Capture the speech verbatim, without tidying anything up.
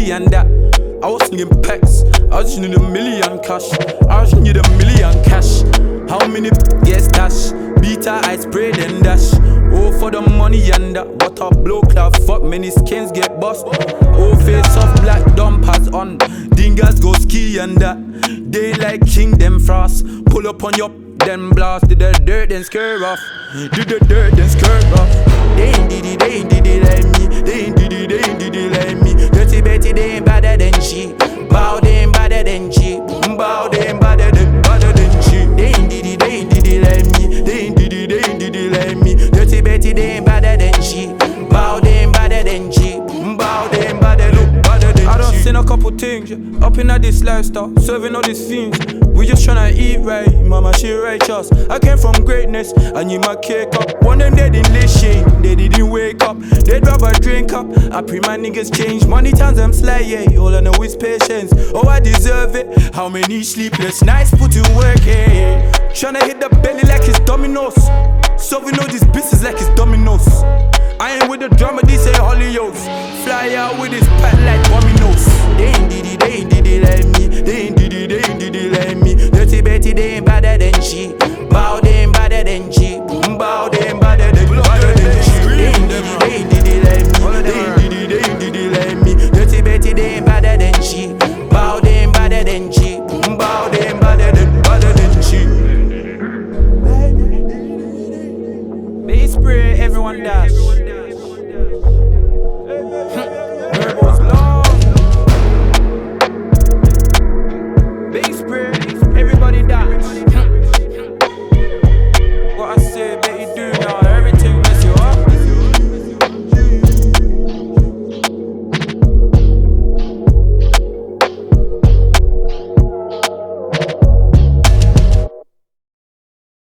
and that. I was slinging packs, I just need a million cash. I just need a million cash. How many get stash? Beta, I spray then dash. Oh, for the money and that. What a blow club, fuck, many skins get bust. Oh, face off, black dumb pass on. Dingas go ski and that. They like king them frost. Pull up on your then blast. Did the dirt then scare off. Did the dirt then skirt off. They ain't did it, they ain't did it like me. They ain't did it, they ain't did it like me. Dirty Betty, they ain't better than she. Bow, they ain't better than she. Bow, they ain't better than, better than she. They ain't did it, they ain't did it like me. They ain't did it, they ain't did it like me. Dirty Betty, they ain't better than she. Bow, they ain't better than she. Bow, they ain't better than, better than she. I done seen a couple things, yeah. Up in this lifestyle, serving all these fiends. We just tryna eat right, mama, she righteous. I came from greatness, I need my cake up. One of them they didn't lay shade, they didn't wake up. They'd rather drink up, I pray my niggas change. Money times I'm sly, yeah, all I know is patience. Oh, I deserve it, how many sleepless nights put in work, yeah. Tryna hit the belly like it's dominoes. Solving all these business like it's dominoes. I ain't with the drama, they say Hollyoaks. Fly out with this pack like dominoes. They ain't did it, they ain't did it like me. They ain't did it, they ain't did it like me. Dirty